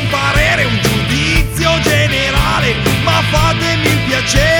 un parere, un giudizio generale, ma fatemi il piacere